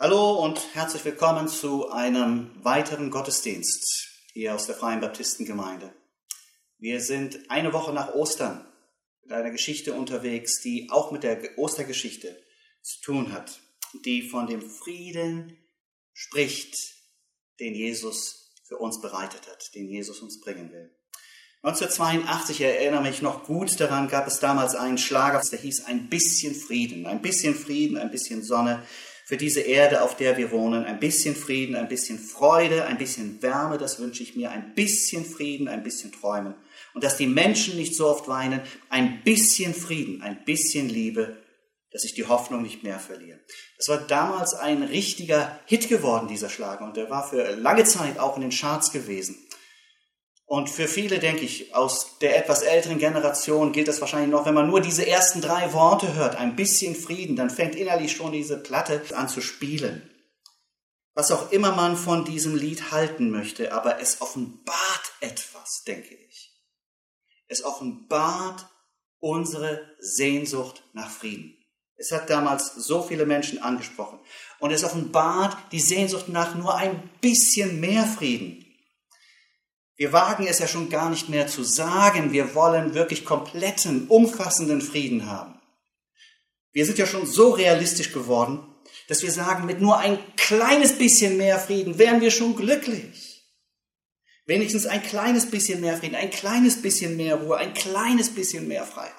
Hallo und herzlich willkommen zu einem weiteren Gottesdienst hier aus der Freien Baptistengemeinde. Wir sind eine Woche nach Ostern mit einer Geschichte unterwegs, die auch mit der Ostergeschichte zu tun hat, die von dem Frieden spricht, den Jesus für uns bereitet hat, den Jesus uns bringen will. 1982, ich erinnere mich noch gut daran, gab es damals einen Schlager, der hieß Ein bisschen Frieden, ein bisschen Sonne für diese Erde, auf der wir wohnen. Ein bisschen Frieden, ein bisschen Freude, ein bisschen Wärme, das wünsche ich mir. Ein bisschen Frieden, ein bisschen Träumen. Und dass die Menschen nicht so oft weinen. Ein bisschen Frieden, ein bisschen Liebe, dass ich die Hoffnung nicht mehr verliere. Das war damals ein richtiger Hit geworden, dieser Schlager. Und der war für lange Zeit auch in den Charts gewesen. Und für viele, denke ich, aus der etwas älteren Generation gilt das wahrscheinlich noch, wenn man nur diese ersten 3 Worte hört, ein bisschen Frieden, dann fängt innerlich schon diese Platte an zu spielen. Was auch immer man von diesem Lied halten möchte, aber es offenbart etwas, denke ich. Es offenbart unsere Sehnsucht nach Frieden. Es hat damals so viele Menschen angesprochen. Und es offenbart die Sehnsucht nach nur ein bisschen mehr Frieden. Wir wagen es ja schon gar nicht mehr zu sagen, wir wollen wirklich kompletten, umfassenden Frieden haben. Wir sind ja schon so realistisch geworden, dass wir sagen, mit nur ein kleines bisschen mehr Frieden wären wir schon glücklich. Wenigstens ein kleines bisschen mehr Frieden, ein kleines bisschen mehr Ruhe, ein kleines bisschen mehr Freiheit.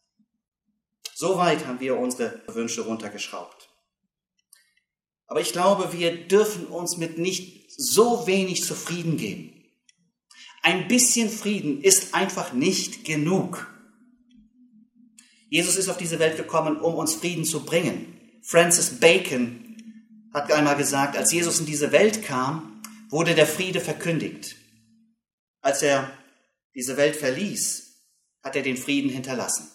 So weit haben wir unsere Wünsche runtergeschraubt. Aber ich glaube, wir dürfen uns mit nicht so wenig zufrieden geben. Ein bisschen Frieden ist einfach nicht genug. Jesus ist auf diese Welt gekommen, um uns Frieden zu bringen. Francis Bacon hat einmal gesagt, als Jesus in diese Welt kam, wurde der Friede verkündigt. Als er diese Welt verließ, hat er den Frieden hinterlassen.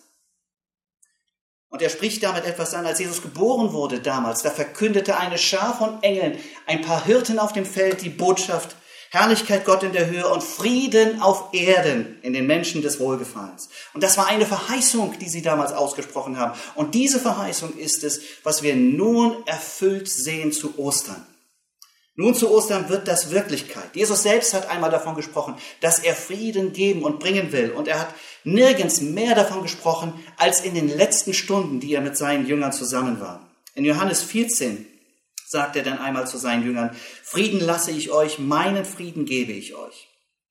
Und er spricht damit etwas an, als Jesus geboren wurde damals, da verkündete eine Schar von Engeln, ein paar Hirten auf dem Feld, die Botschaft: Herrlichkeit Gott in der Höhe und Frieden auf Erden in den Menschen des Wohlgefallens. Und das war eine Verheißung, die sie damals ausgesprochen haben. Und diese Verheißung ist es, was wir nun erfüllt sehen zu Ostern. Nun zu Ostern wird das Wirklichkeit. Jesus selbst hat einmal davon gesprochen, dass er Frieden geben und bringen will. Und er hat nirgends mehr davon gesprochen, als in den letzten Stunden, die er mit seinen Jüngern zusammen war. In Johannes 14 sagt er dann einmal zu seinen Jüngern: Frieden lasse ich euch, meinen Frieden gebe ich euch.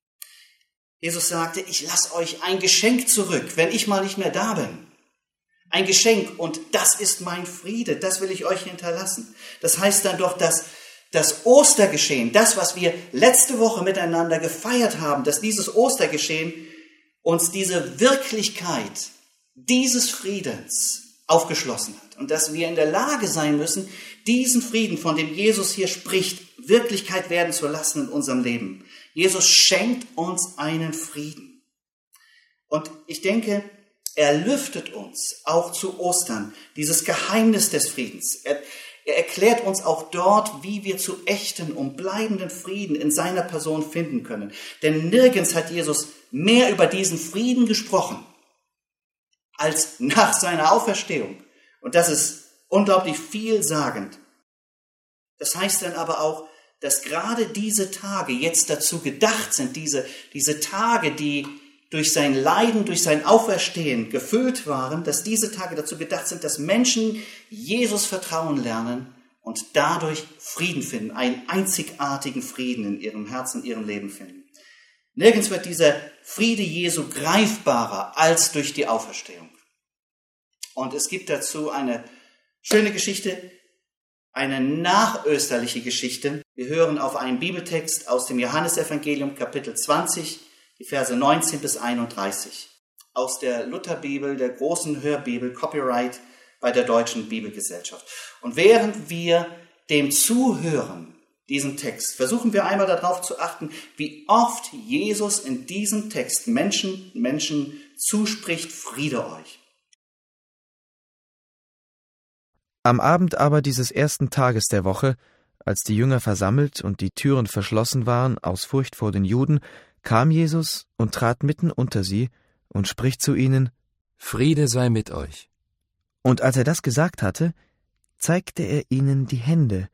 Jesus sagte: Ich lasse euch ein Geschenk zurück, wenn ich mal nicht mehr da bin. Ein Geschenk, und das ist mein Friede, das will ich euch hinterlassen. Das heißt dann doch, dass das Ostergeschehen, das, was wir letzte Woche miteinander gefeiert haben, dass dieses Ostergeschehen uns diese Wirklichkeit dieses Friedens aufgeschlossen hat. Und dass wir in der Lage sein müssen, diesen Frieden, von dem Jesus hier spricht, Wirklichkeit werden zu lassen in unserem Leben. Jesus schenkt uns einen Frieden. Und ich denke, er lüftet uns auch zu Ostern dieses Geheimnis des Friedens. Er erklärt uns auch dort, wie wir zu echten und bleibenden Frieden in seiner Person finden können. Denn nirgends hat Jesus mehr über diesen Frieden gesprochen als nach seiner Auferstehung. Und das ist unglaublich vielsagend. Das heißt dann aber auch, dass gerade diese Tage jetzt dazu gedacht sind, diese Tage, die durch sein Leiden, durch sein Auferstehen gefüllt waren, dass diese Tage dazu gedacht sind, dass Menschen Jesus vertrauen lernen und dadurch Frieden finden, einen einzigartigen Frieden in ihrem Herzen, in ihrem Leben finden. Nirgends wird dieser Friede Jesu greifbarer als durch die Auferstehung. Und es gibt dazu eine schöne Geschichte, eine nachösterliche Geschichte. Wir hören auf einen Bibeltext aus dem Johannesevangelium, Kapitel 20, die Verse 19 bis 31. Aus der Lutherbibel, der großen Hörbibel, Copyright bei der Deutschen Bibelgesellschaft. Und während wir dem zuhören, diesem Text, versuchen wir einmal darauf zu achten, wie oft Jesus in diesem Text Menschen zuspricht: Friede euch. Am Abend aber dieses ersten Tages der Woche, als die Jünger versammelt und die Türen verschlossen waren aus Furcht vor den Juden, kam Jesus und trat mitten unter sie und spricht zu ihnen: Friede sei mit euch. Und als er das gesagt hatte, zeigte er ihnen die Hände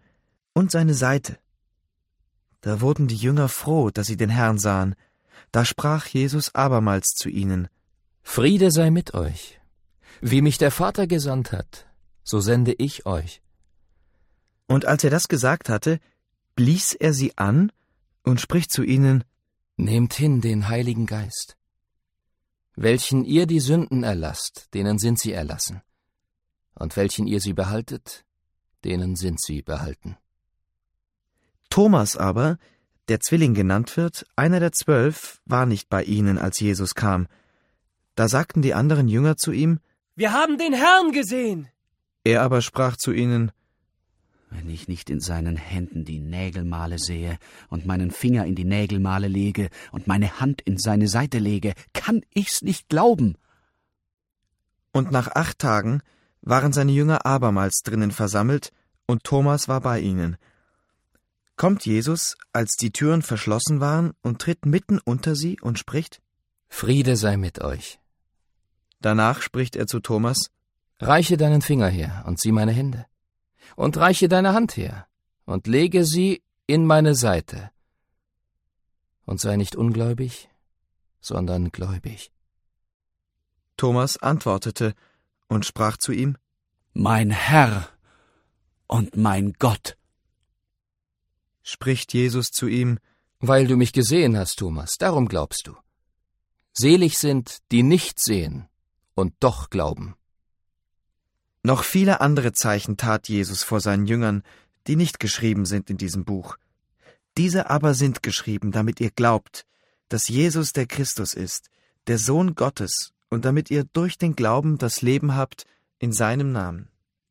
und seine Seite. Da wurden die Jünger froh, dass sie den Herrn sahen. Da sprach Jesus abermals zu ihnen: Friede sei mit euch. Wie mich der Vater gesandt hat, so sende ich euch. Und als er das gesagt hatte, blies er sie an und spricht zu ihnen: Nehmt hin den Heiligen Geist. Welchen ihr die Sünden erlasst, denen sind sie erlassen. Und welchen ihr sie behaltet, denen sind sie behalten. Thomas aber, der Zwilling genannt wird, einer der 12, war nicht bei ihnen, als Jesus kam. Da sagten die anderen Jünger zu ihm: Wir haben den Herrn gesehen. Er aber sprach zu ihnen: Wenn ich nicht in seinen Händen die Nägelmale sehe und meinen Finger in die Nägelmale lege und meine Hand in seine Seite lege, kann ich's nicht glauben. Und nach 8 Tagen waren seine Jünger abermals drinnen versammelt, und Thomas war bei ihnen. Kommt Jesus, als die Türen verschlossen waren, und tritt mitten unter sie und spricht: Friede sei mit euch. Danach spricht er zu Thomas: Reiche deinen Finger her und sieh meine Hände. Und reiche deine Hand her und lege sie in meine Seite. Und sei nicht ungläubig, sondern gläubig. Thomas antwortete und sprach zu ihm: Mein Herr und mein Gott. Spricht Jesus zu ihm: Weil du mich gesehen hast, Thomas, darum glaubst du. Selig sind, die nicht sehen und doch glauben. Noch viele andere Zeichen tat Jesus vor seinen Jüngern, die nicht geschrieben sind in diesem Buch. Diese aber sind geschrieben, damit ihr glaubt, dass Jesus der Christus ist, der Sohn Gottes, und damit ihr durch den Glauben das Leben habt in seinem Namen.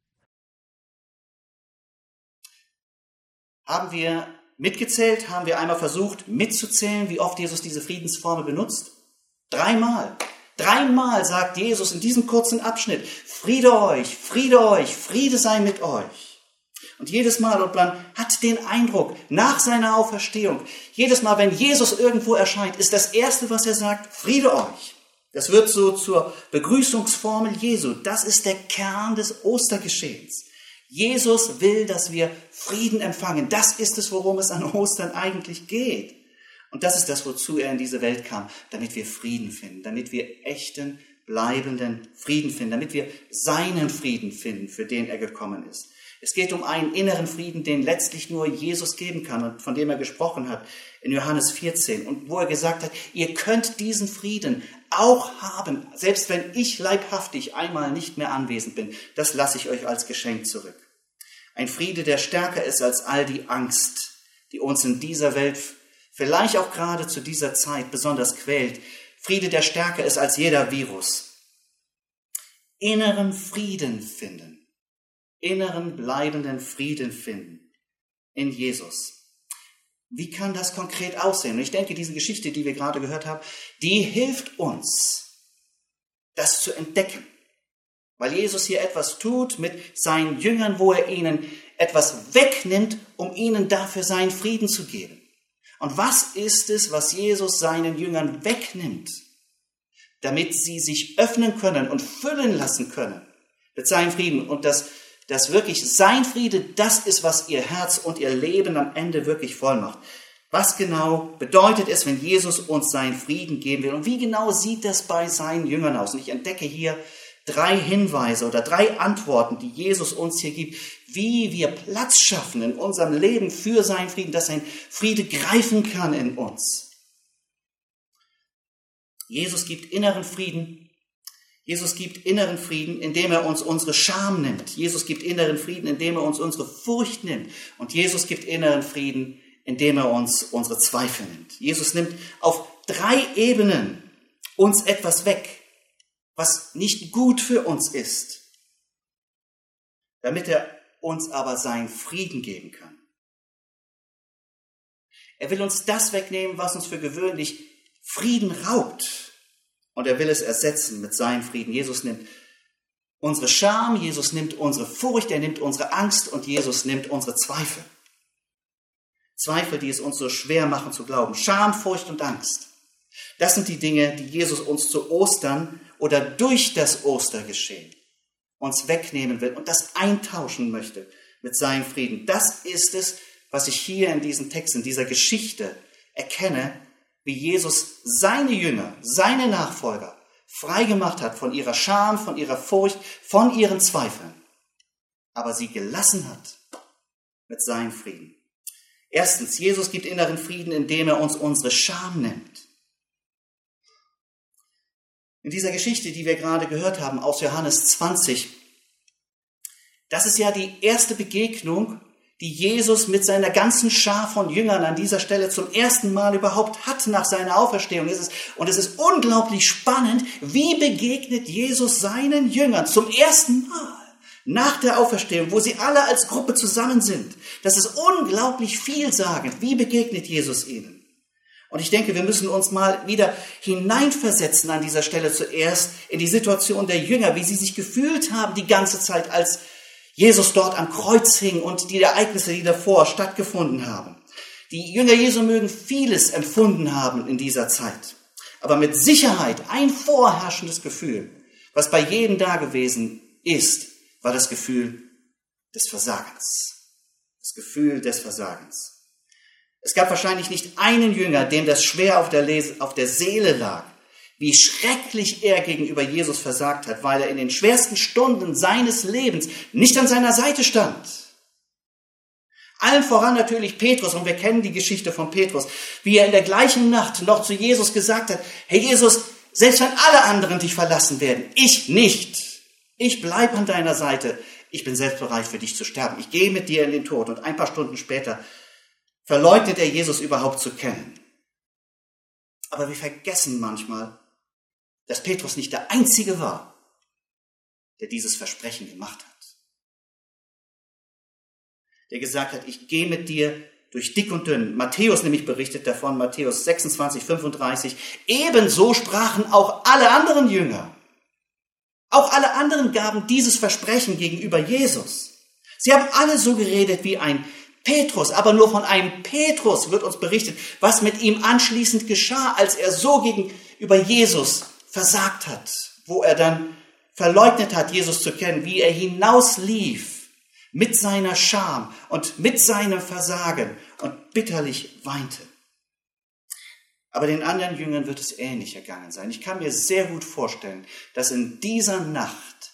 Haben wir mitgezählt? Haben wir einmal versucht mitzuzählen, wie oft Jesus diese Friedensformel benutzt? 3 Mal. 3 Mal sagt Jesus in diesem kurzen Abschnitt: Friede euch, Friede euch, Friede sei mit euch. Und jedes Mal, und man hat den Eindruck, nach seiner Auferstehung, jedes Mal, wenn Jesus irgendwo erscheint, ist das Erste, was er sagt: Friede euch. Das wird so zur Begrüßungsformel Jesu. Das ist der Kern des Ostergeschehens. Jesus will, dass wir Frieden empfangen. Das ist es, worum es an Ostern eigentlich geht. Und das ist das, wozu er in diese Welt kam, damit wir Frieden finden, damit wir echten, bleibenden Frieden finden, damit wir seinen Frieden finden, für den er gekommen ist. Es geht um einen inneren Frieden, den letztlich nur Jesus geben kann und von dem er gesprochen hat in Johannes 14 und wo er gesagt hat: Ihr könnt diesen Frieden auch haben, selbst wenn ich leibhaftig einmal nicht mehr anwesend bin. Das lasse ich euch als Geschenk zurück. Ein Friede, der stärker ist als all die Angst, die uns in dieser Welt vielleicht auch gerade zu dieser Zeit besonders quält. Friede, der stärker ist als jeder Virus. Inneren Frieden finden. Inneren bleibenden Frieden finden in Jesus. Wie kann das konkret aussehen? Und ich denke, diese Geschichte, die wir gerade gehört haben, die hilft uns, das zu entdecken. Weil Jesus hier etwas tut mit seinen Jüngern, wo er ihnen etwas wegnimmt, um ihnen dafür seinen Frieden zu geben. Und was ist es, was Jesus seinen Jüngern wegnimmt, damit sie sich öffnen können und füllen lassen können mit seinem Frieden? Und dass wirklich sein Friede das ist, was ihr Herz und ihr Leben am Ende wirklich voll macht. Was genau bedeutet es, wenn Jesus uns seinen Frieden geben will? Und wie genau sieht das bei seinen Jüngern aus? Und ich entdecke hier 3 Hinweise oder 3 Antworten, die Jesus uns hier gibt, wie wir Platz schaffen in unserem Leben für seinen Frieden, dass sein Friede greifen kann in uns. Jesus gibt inneren Frieden. Jesus gibt inneren Frieden, indem er uns unsere Scham nimmt. Jesus gibt inneren Frieden, indem er uns unsere Furcht nimmt. Und Jesus gibt inneren Frieden, indem er uns unsere Zweifel nimmt. Jesus nimmt auf 3 Ebenen uns etwas weg, was nicht gut für uns ist, damit er uns aber seinen Frieden geben kann. Er will uns das wegnehmen, was uns für gewöhnlich Frieden raubt. Und er will es ersetzen mit seinem Frieden. Jesus nimmt unsere Scham, Jesus nimmt unsere Furcht, er nimmt unsere Angst und Jesus nimmt unsere Zweifel. Zweifel, die es uns so schwer machen zu glauben. Scham, Furcht und Angst. Das sind die Dinge, die Jesus uns zu Ostern oder durch das Ostergeschehen uns wegnehmen will und das eintauschen möchte mit seinem Frieden. Das ist es, was ich hier in diesem Text, in dieser Geschichte erkenne, wie Jesus seine Jünger, seine Nachfolger freigemacht hat von ihrer Scham, von ihrer Furcht, von ihren Zweifeln, aber sie gelassen hat mit seinem Frieden. Erstens, Jesus gibt inneren Frieden, indem er uns unsere Scham nimmt. In dieser Geschichte, die wir gerade gehört haben aus Johannes 20, das ist ja die erste Begegnung, die Jesus mit seiner ganzen Schar von Jüngern an dieser Stelle zum ersten Mal überhaupt hat nach seiner Auferstehung. Und es ist unglaublich spannend, wie begegnet Jesus seinen Jüngern zum ersten Mal nach der Auferstehung, wo sie alle als Gruppe zusammen sind. Das ist unglaublich vielsagend. Wie begegnet Jesus ihnen? Und ich denke, wir müssen uns mal wieder hineinversetzen an dieser Stelle zuerst in die Situation der Jünger, wie sie sich gefühlt haben die ganze Zeit, als Jesus dort am Kreuz hing und die Ereignisse, die davor stattgefunden haben. Die Jünger Jesu mögen vieles empfunden haben in dieser Zeit. Aber mit Sicherheit ein vorherrschendes Gefühl, was bei jedem da gewesen ist, war das Gefühl des Versagens. Das Gefühl des Versagens. Es gab wahrscheinlich nicht einen Jünger, dem das schwer auf der Seele lag, wie schrecklich er gegenüber Jesus versagt hat, weil er in den schwersten Stunden seines Lebens nicht an seiner Seite stand. Allen voran natürlich Petrus, und wir kennen die Geschichte von Petrus, wie er in der gleichen Nacht noch zu Jesus gesagt hat: Herr Jesus, selbst wenn alle anderen dich verlassen werden, ich nicht. Ich bleibe an deiner Seite. Ich bin selbst bereit, für dich zu sterben. Ich gehe mit dir in den Tod. Und ein paar Stunden später verleugnet er, Jesus überhaupt zu kennen. Aber wir vergessen manchmal, dass Petrus nicht der Einzige war, der dieses Versprechen gemacht hat. Der gesagt hat: Ich gehe mit dir durch dick und dünn. Matthäus nämlich berichtet davon, Matthäus 26, 35. Ebenso sprachen auch alle anderen Jünger. Auch alle anderen gaben dieses Versprechen gegenüber Jesus. Sie haben alle so geredet wie ein Petrus, aber nur von einem Petrus wird uns berichtet, was mit ihm anschließend geschah, als er so gegenüber Jesus versagt hat, wo er dann verleugnet hat, Jesus zu kennen, wie er hinauslief mit seiner Scham und mit seinem Versagen und bitterlich weinte. Aber den anderen Jüngern wird es ähnlich ergangen sein. Ich kann mir sehr gut vorstellen, dass in dieser Nacht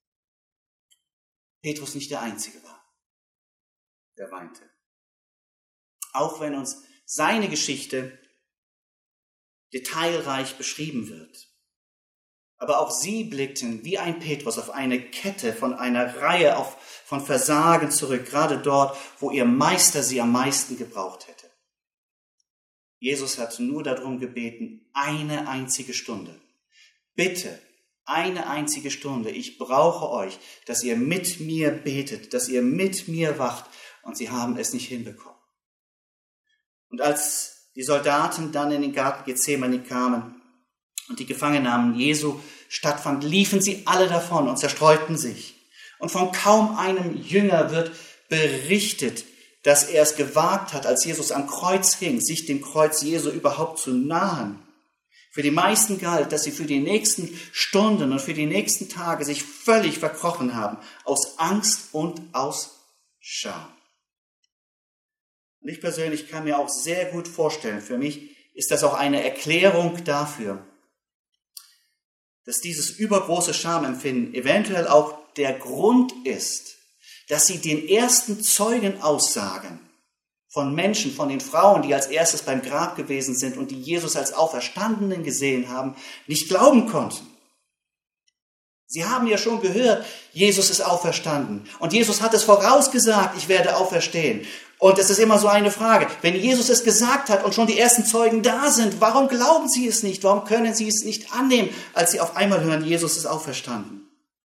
Petrus nicht der Einzige war, der weinte. Auch wenn uns seine Geschichte detailreich beschrieben wird. Aber auch sie blickten wie ein Petrus auf eine Kette von einer Reihe von Versagen zurück, gerade dort, wo ihr Meister sie am meisten gebraucht hätte. Jesus hat nur darum gebeten, eine einzige Stunde. Bitte, eine einzige Stunde. Ich brauche euch, dass ihr mit mir betet, dass ihr mit mir wacht. Und sie haben es nicht hinbekommen. Und als die Soldaten dann in den Garten Gethsemane kamen und die Gefangennahme Jesu stattfand, liefen sie alle davon und zerstreuten sich. Und von kaum einem Jünger wird berichtet, dass er es gewagt hat, als Jesus am Kreuz hing, sich dem Kreuz Jesu überhaupt zu nahen. Für die meisten galt, dass sie für die nächsten Stunden und für die nächsten Tage sich völlig verkrochen haben, aus Angst und aus Scham. Und ich persönlich kann mir auch sehr gut vorstellen, für mich ist das auch eine Erklärung dafür, dass dieses übergroße Schamempfinden eventuell auch der Grund ist, dass sie den ersten Zeugenaussagen von Menschen, von den Frauen, die als erstes beim Grab gewesen sind und die Jesus als Auferstandenen gesehen haben, nicht glauben konnten. Sie haben ja schon gehört, Jesus ist auferstanden. Und Jesus hat es vorausgesagt, ich werde auferstehen. Und es ist immer so eine Frage, wenn Jesus es gesagt hat und schon die ersten Zeugen da sind, warum glauben sie es nicht? Warum können sie es nicht annehmen, als sie auf einmal hören, Jesus ist auferstanden?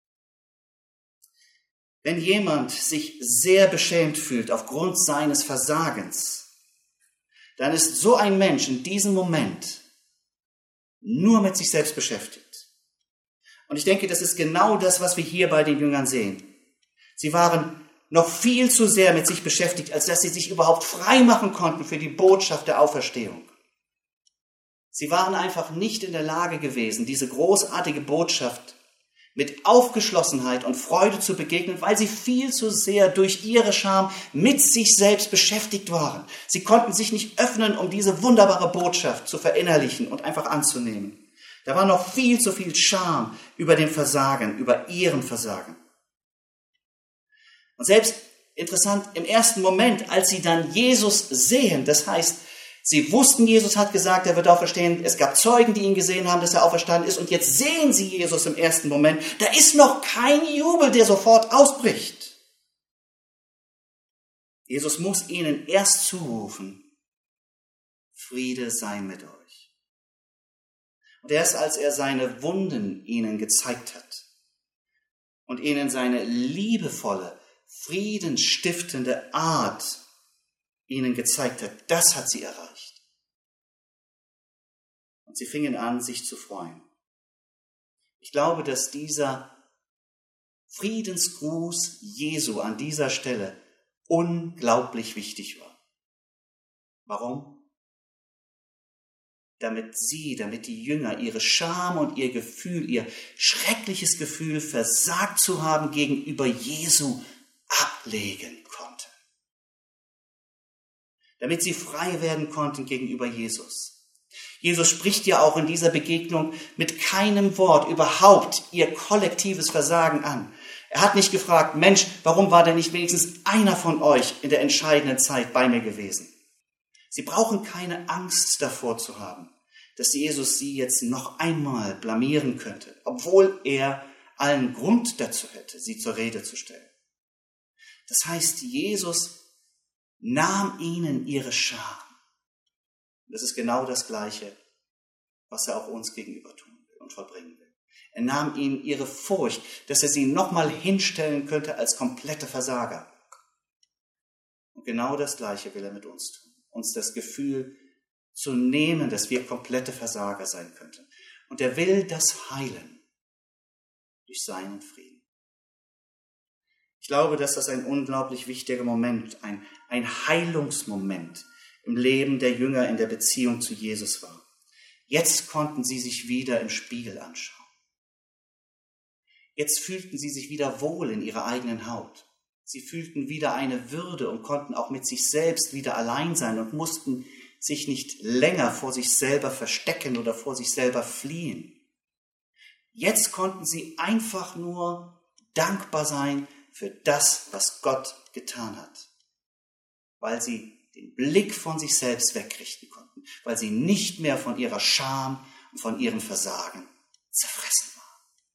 Wenn jemand sich sehr beschämt fühlt aufgrund seines Versagens, dann ist so ein Mensch in diesem Moment nur mit sich selbst beschäftigt. Und ich denke, das ist genau das, was wir hier bei den Jüngern sehen. Sie waren noch viel zu sehr mit sich beschäftigt, als dass sie sich überhaupt frei machen konnten für die Botschaft der Auferstehung. Sie waren einfach nicht in der Lage gewesen, diese großartige Botschaft mit Aufgeschlossenheit und Freude zu begegnen, weil sie viel zu sehr durch ihre Scham mit sich selbst beschäftigt waren. Sie konnten sich nicht öffnen, um diese wunderbare Botschaft zu verinnerlichen und einfach anzunehmen. Da war noch viel zu viel Scham über dem Versagen, über ihrem Versagen. Und selbst interessant, im ersten Moment, als sie dann Jesus sehen, das heißt, sie wussten, Jesus hat gesagt, er wird auferstehen. Es gab Zeugen, die ihn gesehen haben, dass er auferstanden ist. Und jetzt sehen sie Jesus im ersten Moment. Da ist noch kein Jubel, der sofort ausbricht. Jesus muss ihnen erst zurufen, Friede sei mit euch. Und erst als er seine Wunden ihnen gezeigt hat und ihnen seine liebevolle, friedenstiftende Art ihnen gezeigt hat, das hat sie erreicht. Und sie fingen an, sich zu freuen. Ich glaube, dass dieser Friedensgruß Jesu an dieser Stelle unglaublich wichtig war. Warum? Damit die Jünger ihre Scham und ihr Gefühl, ihr schreckliches Gefühl, versagt zu haben gegenüber Jesu, ablegen konnten. Damit sie frei werden konnten gegenüber Jesus. Jesus spricht ja auch in dieser Begegnung mit keinem Wort überhaupt ihr kollektives Versagen an. Er hat nicht gefragt, Mensch, warum war denn nicht wenigstens einer von euch in der entscheidenden Zeit bei mir gewesen? Sie brauchen keine Angst davor zu haben, dass Jesus sie jetzt noch einmal blamieren könnte, obwohl er allen Grund dazu hätte, sie zur Rede zu stellen. Das heißt, Jesus nahm ihnen ihre Scham. Das ist genau das Gleiche, was er auch uns gegenüber tun will und vollbringen will. Er nahm ihnen ihre Furcht, dass er sie nochmal hinstellen könnte als komplette Versager. Und genau das Gleiche will er mit uns tun. Uns das Gefühl zu nehmen, dass wir komplette Versager sein könnten. Und er will das heilen durch seinen Frieden. Ich glaube, dass das ein unglaublich wichtiger Moment, ein Heilungsmoment im Leben der Jünger in der Beziehung zu Jesus war. Jetzt konnten sie sich wieder im Spiegel anschauen. Jetzt fühlten sie sich wieder wohl in ihrer eigenen Haut. Sie fühlten wieder eine Würde und konnten auch mit sich selbst wieder allein sein und mussten sich nicht länger vor sich selber verstecken oder vor sich selber fliehen. Jetzt konnten sie einfach nur dankbar sein für das, was Gott getan hat, weil sie den Blick von sich selbst wegrichten konnten, weil sie nicht mehr von ihrer Scham und von ihrem Versagen zerfressen waren.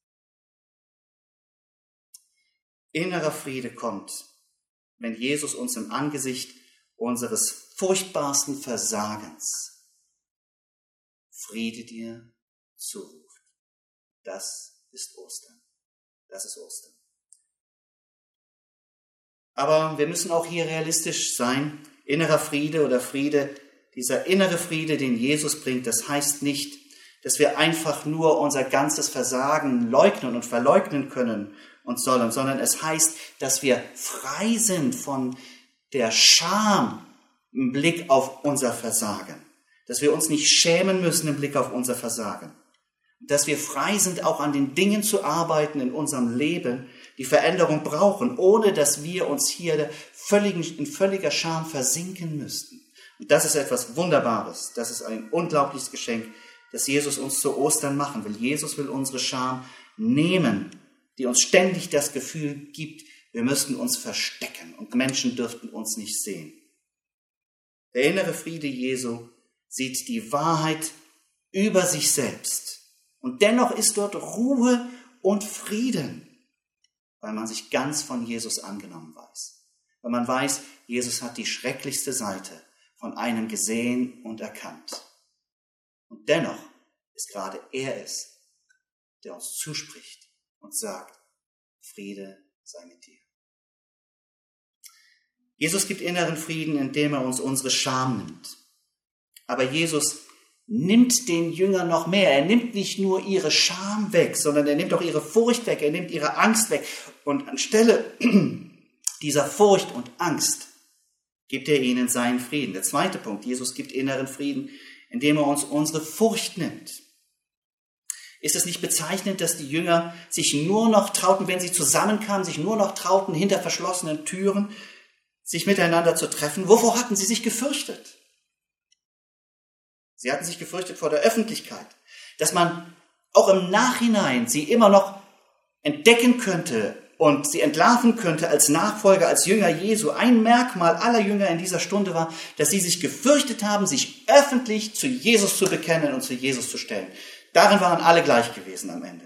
Innerer Friede kommt, wenn Jesus uns im Angesicht unseres furchtbarsten Versagens Friede dir zuruft. Das ist Ostern. Das ist Ostern. Aber wir müssen auch hier realistisch sein. Innerer Friede oder Friede, dieser innere Friede, den Jesus bringt, das heißt nicht, dass wir einfach nur unser ganzes Versagen leugnen und verleugnen können und sollen, sondern es heißt, dass wir frei sind von der Scham im Blick auf unser Versagen. Dass wir uns nicht schämen müssen im Blick auf unser Versagen. Dass wir frei sind, auch an den Dingen zu arbeiten in unserem Leben, die Veränderung brauchen, ohne dass wir uns hier in völliger Scham versinken müssten. Und das ist etwas Wunderbares. Das ist ein unglaubliches Geschenk, das Jesus uns zu Ostern machen will. Jesus will unsere Scham nehmen, die uns ständig das Gefühl gibt, wir müssten uns verstecken und Menschen dürften uns nicht sehen. Der innere Friede Jesu sieht die Wahrheit über sich selbst. Und dennoch ist dort Ruhe und Frieden, weil man sich ganz von Jesus angenommen weiß. Weil man weiß, Jesus hat die schrecklichste Seite von einem gesehen und erkannt. Und dennoch ist gerade er es, der uns zuspricht und sagt, Friede sei mit dir. Jesus gibt inneren Frieden, indem er uns unsere Scham nimmt. Aber Jesus nimmt den Jüngern noch mehr. Er nimmt nicht nur ihre Scham weg, sondern er nimmt auch ihre Furcht weg, er nimmt ihre Angst weg. Und anstelle dieser Furcht und Angst gibt er ihnen seinen Frieden. Der zweite Punkt, Jesus gibt inneren Frieden, indem er uns unsere Furcht nimmt. Ist es nicht bezeichnend, dass die Jünger sich nur noch trauten, wenn sie zusammenkamen, sich nur noch trauten, hinter verschlossenen Türen, sich miteinander zu treffen? Wovor hatten sie sich gefürchtet? Sie hatten sich gefürchtet vor der Öffentlichkeit, dass man auch im Nachhinein sie immer noch entdecken könnte und sie entlarven könnte als Nachfolger, als Jünger Jesu. Ein Merkmal aller Jünger in dieser Stunde war, dass sie sich gefürchtet haben, sich öffentlich zu Jesus zu bekennen und zu Jesus zu stellen. Darin waren alle gleich gewesen am Ende.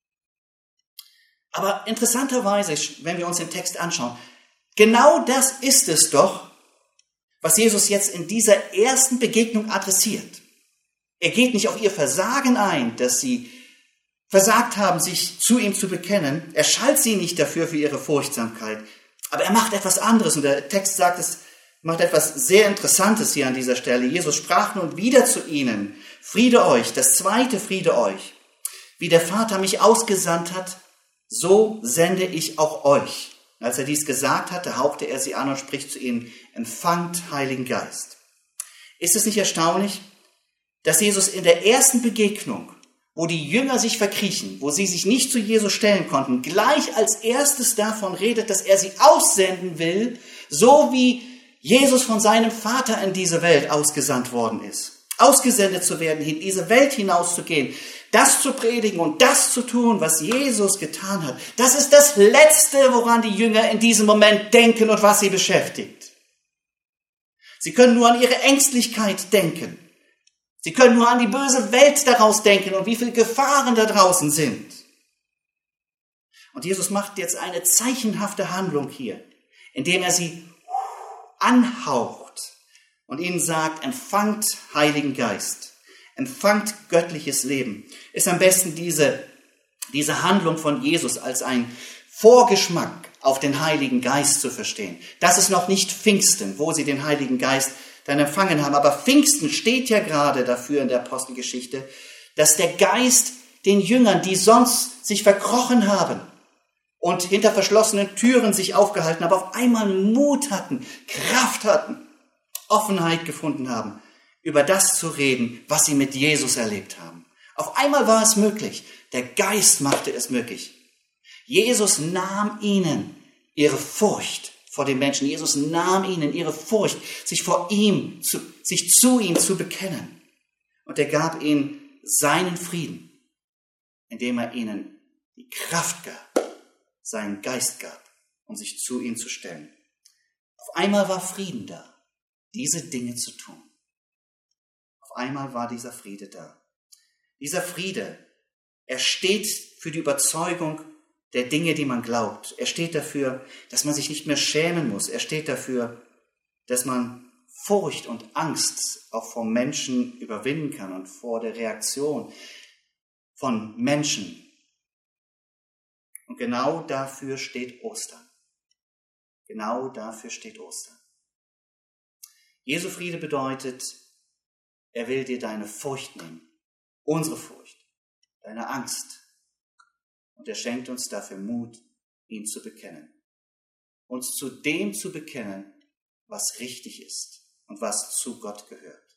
Aber interessanterweise, wenn wir uns den Text anschauen, genau das ist es doch, was Jesus jetzt in dieser ersten Begegnung adressiert. Er geht nicht auf ihr Versagen ein, dass sie versagt haben, sich zu ihm zu bekennen. Er schalt sie nicht dafür für ihre Furchtsamkeit. Aber er macht etwas anderes. Und der Text sagt, es macht etwas sehr Interessantes hier an dieser Stelle. Jesus sprach nun wieder zu ihnen: Friede euch, das zweite Friede euch. Wie der Vater mich ausgesandt hat, so sende ich auch euch. Als er dies gesagt hatte, hauchte er sie an und spricht zu ihnen: Empfangt Heiligen Geist. Ist es nicht erstaunlich, dass Jesus in der ersten Begegnung, wo die Jünger sich verkriechen, wo sie sich nicht zu Jesus stellen konnten, gleich als erstes davon redet, dass er sie aussenden will, so wie Jesus von seinem Vater in diese Welt ausgesandt worden ist. Ausgesendet zu werden, in diese Welt hinauszugehen, das zu predigen und das zu tun, was Jesus getan hat. Das ist das Letzte, woran die Jünger in diesem Moment denken und was sie beschäftigt. Sie können nur an ihre Ängstlichkeit denken. Sie können nur an die böse Welt daraus denken und wie viele Gefahren da draußen sind. Und Jesus macht jetzt eine zeichenhafte Handlung hier, indem er sie anhaucht und ihnen sagt: Empfangt Heiligen Geist, empfangt göttliches Leben. Ist am besten diese Handlung von Jesus als ein Vorgeschmack auf den Heiligen Geist zu verstehen. Das ist noch nicht Pfingsten, wo sie den Heiligen Geist dann empfangen haben. Aber Pfingsten steht ja gerade dafür in der Apostelgeschichte, dass der Geist den Jüngern, die sonst sich verkrochen haben und hinter verschlossenen Türen sich aufgehalten haben, auf einmal Mut hatten, Kraft hatten, Offenheit gefunden haben, über das zu reden, was sie mit Jesus erlebt haben. Auf einmal war es möglich. Der Geist machte es möglich. Jesus nahm ihnen ihre Furcht vor den Menschen. Jesus nahm ihnen ihre Furcht, sich zu ihm zu bekennen. Und er gab ihnen seinen Frieden, indem er ihnen die Kraft gab, seinen Geist gab, um sich zu ihm zu stellen. Auf einmal war Frieden da, diese Dinge zu tun. Auf einmal war dieser Friede da. Dieser Friede, er steht für die Überzeugung der Dinge, die man glaubt. Er steht dafür, dass man sich nicht mehr schämen muss. Er steht dafür, dass man Furcht und Angst auch vor Menschen überwinden kann und vor der Reaktion von Menschen. Und genau dafür steht Ostern. Genau dafür steht Ostern. Jesu Friede bedeutet, er will dir deine Furcht nehmen, unsere Furcht, deine Angst. Und er schenkt uns dafür Mut, ihn zu bekennen. Uns zu dem zu bekennen, was richtig ist und was zu Gott gehört.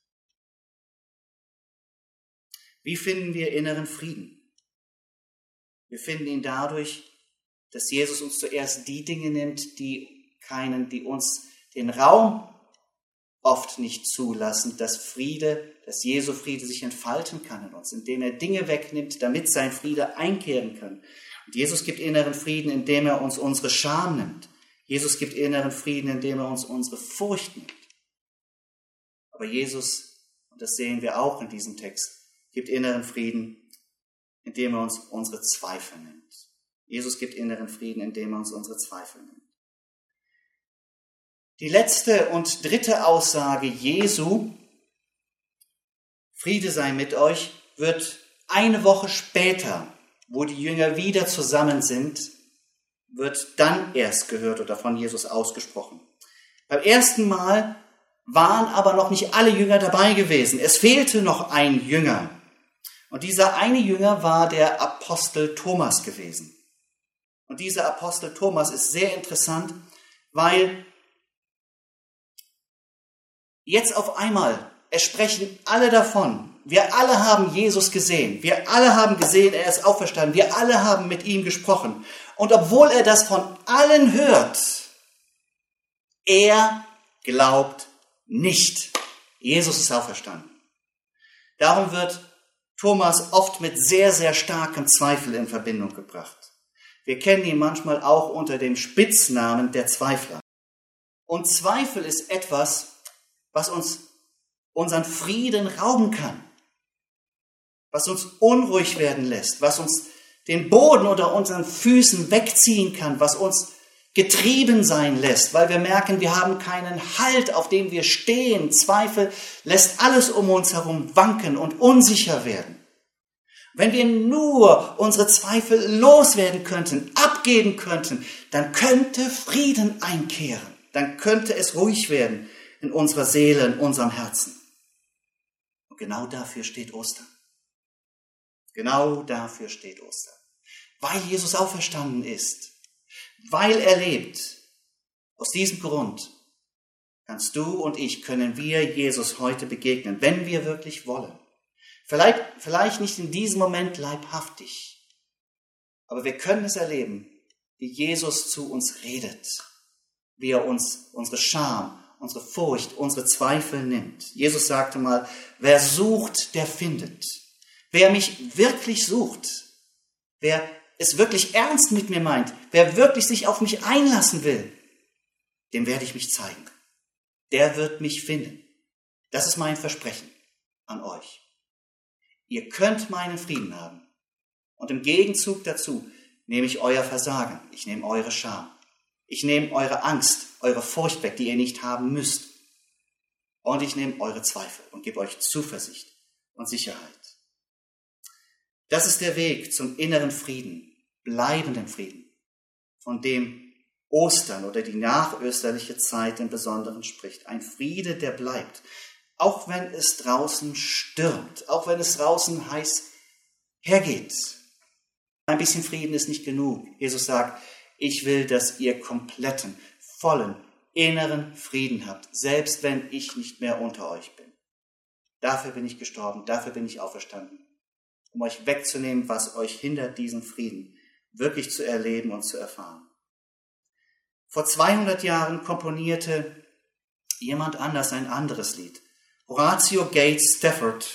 Wie finden wir inneren Frieden? Wir finden ihn dadurch, dass Jesus uns zuerst die Dinge nimmt, die uns den Raum oft nicht zulassen, dass Jesu Friede sich entfalten kann in uns, indem er Dinge wegnimmt, damit sein Friede einkehren kann. Und Jesus gibt inneren Frieden, indem er uns unsere Scham nimmt. Jesus gibt inneren Frieden, indem er uns unsere Furcht nimmt. Aber Jesus, und das sehen wir auch in diesem Text, gibt inneren Frieden, indem er uns unsere Zweifel nimmt. Jesus gibt inneren Frieden, indem er uns unsere Zweifel nimmt. Die letzte und dritte Aussage Jesu, Friede sei mit euch, wird eine Woche später, wo die Jünger wieder zusammen sind, wird dann erst gehört oder von Jesus ausgesprochen. Beim ersten Mal waren aber noch nicht alle Jünger dabei gewesen. Es fehlte noch ein Jünger. Und dieser eine Jünger war der Apostel Thomas gewesen. Und dieser Apostel Thomas ist sehr interessant, weil jetzt auf einmal, es sprechen alle davon, haben Jesus gesehen. Wir alle haben gesehen, er ist auferstanden. Wir alle haben mit ihm gesprochen. Und obwohl er das von allen hört, er glaubt nicht. Jesus ist auferstanden. Darum wird Thomas oft mit sehr, sehr starkem Zweifel in Verbindung gebracht. Wir kennen ihn manchmal auch unter dem Spitznamen der Zweifler. Und Zweifel ist etwas, was uns unseren Frieden rauben kann, was uns unruhig werden lässt, was uns den Boden unter unseren Füßen wegziehen kann, was uns getrieben sein lässt, weil wir merken, wir haben keinen Halt, auf dem wir stehen. Zweifel lässt alles um uns herum wanken und unsicher werden. Wenn wir nur unsere Zweifel loswerden könnten, abgeben könnten, dann könnte Frieden einkehren. Dann könnte es ruhig werden in unserer Seele, in unserem Herzen. Und genau dafür steht Ostern. Genau dafür steht Ostern. Weil Jesus auferstanden ist, weil er lebt. Aus diesem Grund kannst du und ich, können wir Jesus heute begegnen, wenn wir wirklich wollen. Vielleicht nicht in diesem Moment leibhaftig, aber wir können es erleben, wie Jesus zu uns redet, wie er uns unsere Scham, unsere Furcht, unsere Zweifel nimmt. Jesus sagte mal, wer sucht, der findet. Wer mich wirklich sucht, wer es wirklich ernst mit mir meint, wer wirklich sich auf mich einlassen will, dem werde ich mich zeigen. Der wird mich finden. Das ist mein Versprechen an euch. Ihr könnt meinen Frieden haben. Und im Gegenzug dazu nehme ich euer Versagen. Ich nehme eure Scham. Ich nehme eure Angst, eure Furcht weg, die ihr nicht haben müsst. Und ich nehme eure Zweifel und gebe euch Zuversicht und Sicherheit. Das ist der Weg zum inneren Frieden, bleibenden Frieden, von dem Ostern oder die nachösterliche Zeit im Besonderen spricht. Ein Friede, der bleibt. Auch wenn es draußen stürmt, auch wenn es draußen heiß hergeht. Ein bisschen Frieden ist nicht genug. Jesus sagt, ich will, dass ihr kompletten, vollen, inneren Frieden habt, selbst wenn ich nicht mehr unter euch bin. Dafür bin ich gestorben, dafür bin ich auferstanden, um euch wegzunehmen, was euch hindert, diesen Frieden wirklich zu erleben und zu erfahren. Vor 200 Jahren komponierte jemand anders ein anderes Lied. Horatio Gates Stafford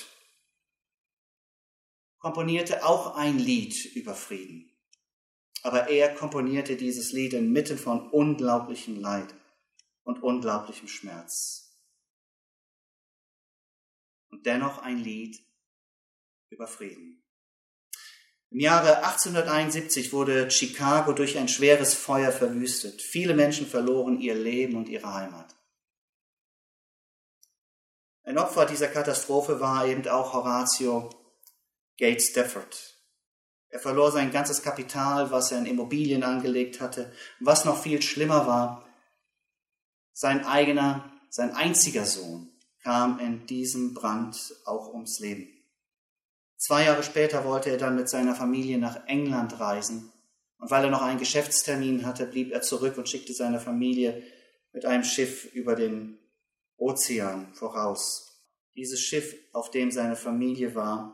komponierte auch ein Lied über Frieden. Aber er komponierte dieses Lied inmitten von unglaublichem Leid und unglaublichem Schmerz. Und dennoch ein Lied über Frieden. Im Jahre 1871 wurde Chicago durch ein schweres Feuer verwüstet. Viele Menschen verloren ihr Leben und ihre Heimat. Ein Opfer dieser Katastrophe war eben auch Horatio Gates Stafford. Er verlor sein ganzes Kapital, was er in Immobilien angelegt hatte. Was noch viel schlimmer war, sein einziger Sohn kam in diesem Brand auch ums Leben. 2 Jahre später wollte er dann mit seiner Familie nach England reisen. Und weil er noch einen Geschäftstermin hatte, blieb er zurück und schickte seine Familie mit einem Schiff über den Ozean voraus. Dieses Schiff, auf dem seine Familie war,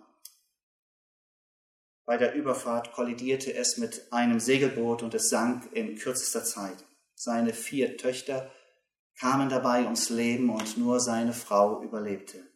bei der Überfahrt kollidierte es mit einem Segelboot und es sank in kürzester Zeit. Seine 4 Töchter kamen dabei ums Leben und nur seine Frau überlebte.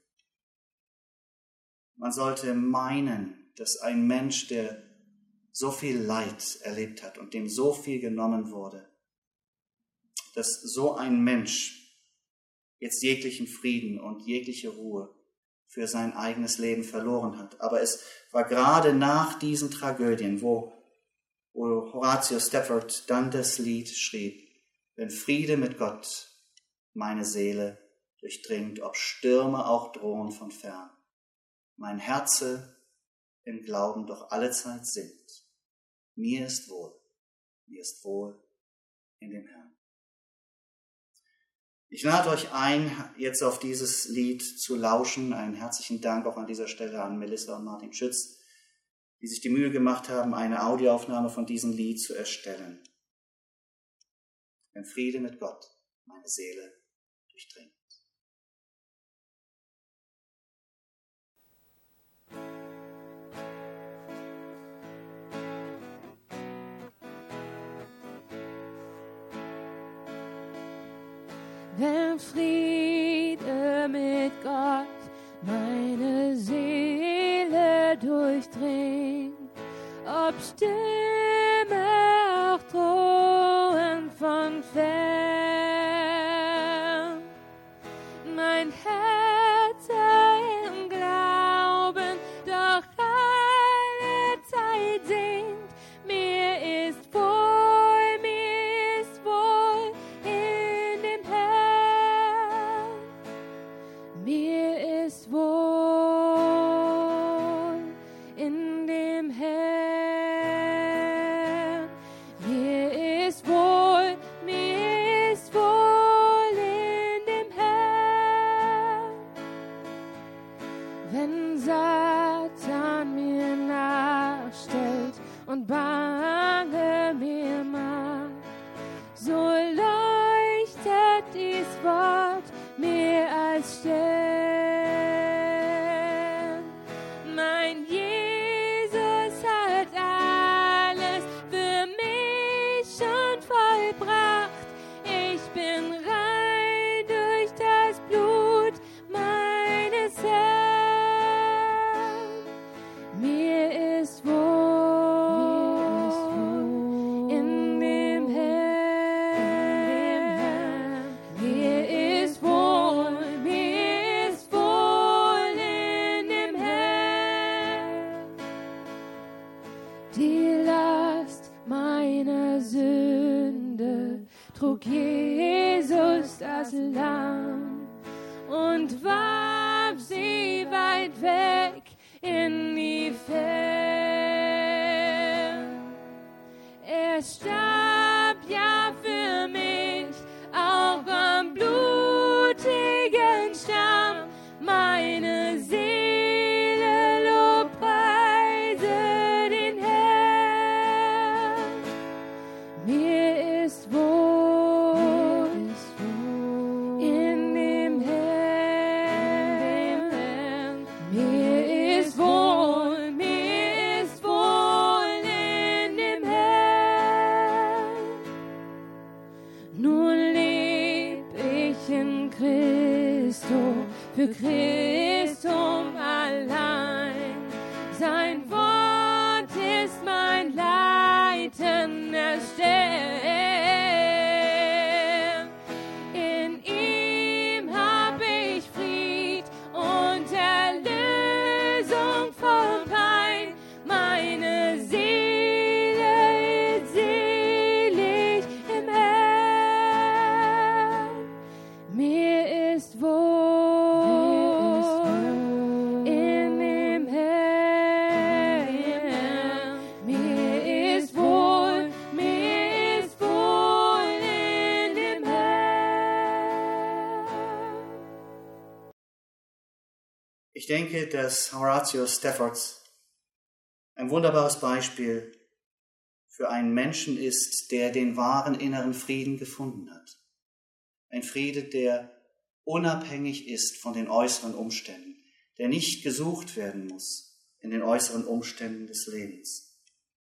Man sollte meinen, dass ein Mensch, der so viel Leid erlebt hat und dem so viel genommen wurde, dass so ein Mensch jetzt jeglichen Frieden und jegliche Ruhe für sein eigenes Leben verloren hat. Aber es war gerade nach diesen Tragödien, wo Horatio Stafford dann das Lied schrieb, wenn Friede mit Gott meine Seele durchdringt, ob Stürme auch drohen von fern. Mein Herze im Glauben doch allezeit singt. Mir ist wohl in dem Herrn. Ich lade euch ein, jetzt auf dieses Lied zu lauschen. Einen herzlichen Dank auch an dieser Stelle an Melissa und Martin Schütz, die sich die Mühe gemacht haben, eine Audioaufnahme von diesem Lied zu erstellen. Wenn Friede mit Gott meine Seele durchdringt. wenn Friede mit Gott meine Seele durchdringt, ob Stimme auch drohen von fern. Mein Herz im Glauben doch alle Zeit singt, mir ist wohl in dem Herrn. Mir ist wohl in dem Herrn. Mir ist wohl in dem Herrn. Wenn Satan mir nachstellt und bange mir macht, so leuchtet dies Wort mir als Stern. Mein Jesus hat alles für mich schon vollbracht. Ich bin rein durch das Blut meines Herrn. Mir ist wohl in dem Herrn. Mir ist wohl in dem Herrn. Die Last meiner Sünde trug Jesus das Lamm und warf sie weit weg in die Fern. Er starb ja für mich auch am blutigen Stamm. Meine Seele lobpreise den Herrn. Mir ist wohl in dem Herrn. Mir ist wohl in dem Herrn. Nun leb ich in Christo, für Christum allein. Sein Wort ist mein leitender Stern. In ihm hab ich Fried und Erlösung vom Pein. Meine Seele ist selig im Herrn. Mir ist wohl in dem Herrn. Mir ist wohl in dem Herrn. Ich denke, dass Horatius Staffords ein wunderbares Beispiel für einen Menschen ist, der den wahren inneren Frieden gefunden hat. Ein Friede, der unabhängig ist von den äußeren Umständen, der nicht gesucht werden muss in den äußeren Umständen des Lebens,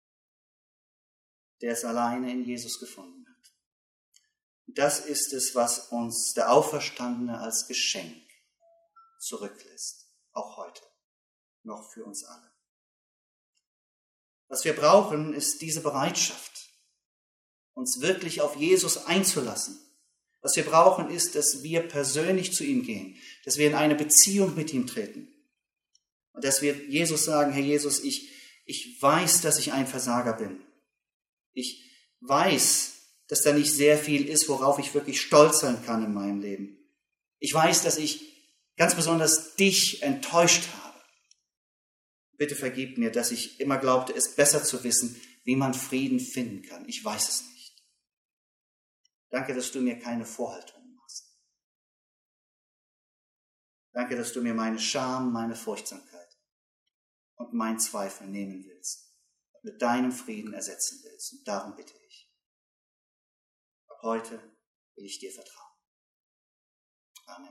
der es alleine in Jesus gefunden hat. Und das ist es, was uns der Auferstandene als Geschenk zurücklässt, auch heute, noch für uns alle. Was wir brauchen, ist diese Bereitschaft, uns wirklich auf Jesus einzulassen. Was wir brauchen, ist, dass wir persönlich zu ihm gehen, dass wir in eine Beziehung mit ihm treten und dass wir Jesus sagen, Herr Jesus, ich weiß, dass ich ein Versager bin. Ich weiß, dass da nicht sehr viel ist, worauf ich wirklich stolz sein kann in meinem Leben. Ich weiß, dass ich ganz besonders dich enttäuscht habe. Bitte vergib mir, dass ich immer glaubte, es besser zu wissen, wie man Frieden finden kann. Ich weiß es nicht. Danke, dass du mir keine Vorhaltungen machst. Danke, dass du mir meine Scham, meine Furchtsamkeit und mein Zweifel nehmen willst und mit deinem Frieden ersetzen willst. Und darum bitte ich. Ab heute will ich dir vertrauen. Amen.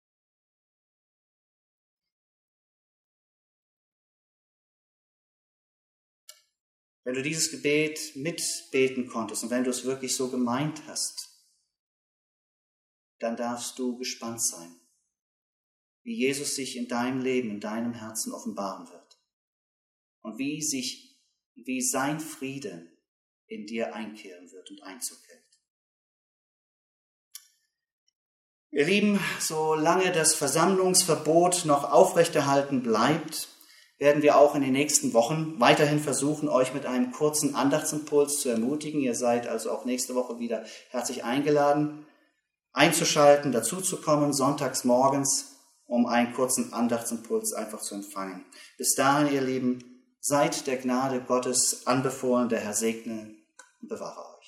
Wenn du dieses Gebet mitbeten konntest und wenn du es wirklich so gemeint hast, dann darfst du gespannt sein, wie Jesus sich in deinem Leben, in deinem Herzen offenbaren wird und wie sein Friede in dir einkehren wird und Einzug hält. Ihr Lieben, solange das Versammlungsverbot noch aufrechterhalten bleibt, werden wir auch in den nächsten Wochen weiterhin versuchen, euch mit einem kurzen Andachtsimpuls zu ermutigen. Ihr seid also auch nächste Woche wieder herzlich eingeladen, einzuschalten, dazuzukommen, sonntags morgens, um einen kurzen Andachtsimpuls einfach zu empfangen. Bis dahin, ihr Lieben, seid der Gnade Gottes anbefohlen, der Herr segne und bewahre euch.